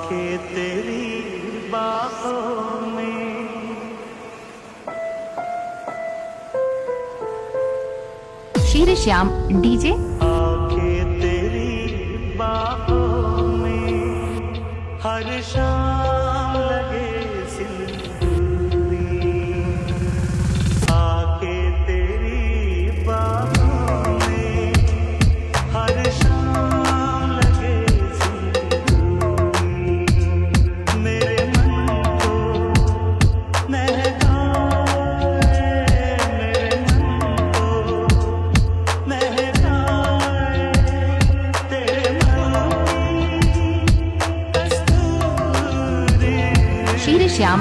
आंखें तेरी बाहों में, शीर श्याम डीजे। आंखें तेरी बाहों में, हर शाम लगे सिंदूरी। आंखें तेरी बाहों में, हर शाम लगे सिंदूरी। मेरे मन को महकाए, मेरे मन को महकाए, तेरे मन की कस्तूरी। शीर श्याम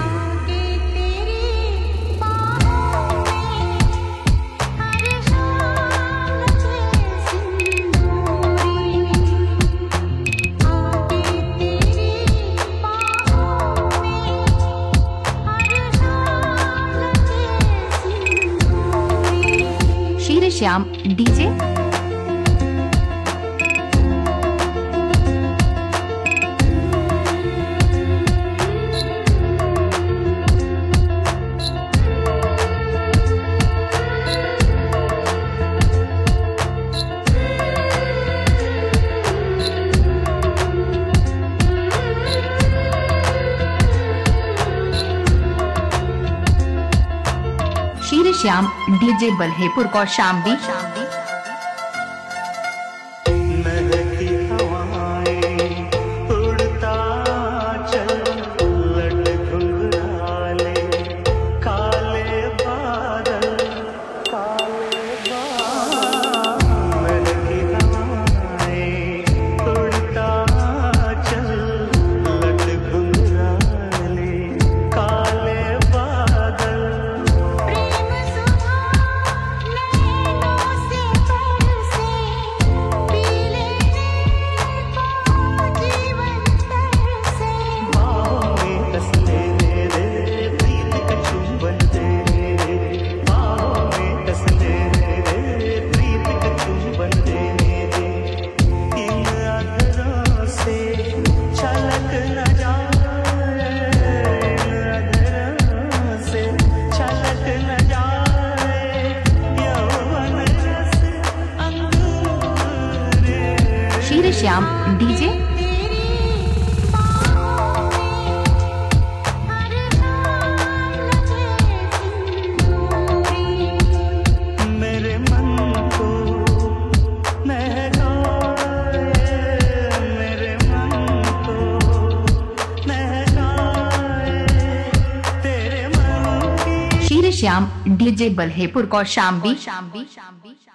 शीर श्याम डीजे। शीर श्याम डीजे बल्हेपुर कौशाम्बी। महकी हवाएं उड़ता चल, लट घुंघराले काले बादल, काले बादल। महकी हवाएं उड़ता चल, लट घुंघराले काले बादल। शीर श्याम डीजे। मेरे मन को महकाए, मेरे मन को महकाए, तेरे मन की। शीर श्याम डीजे बल्हेपुर कौशाम्बी।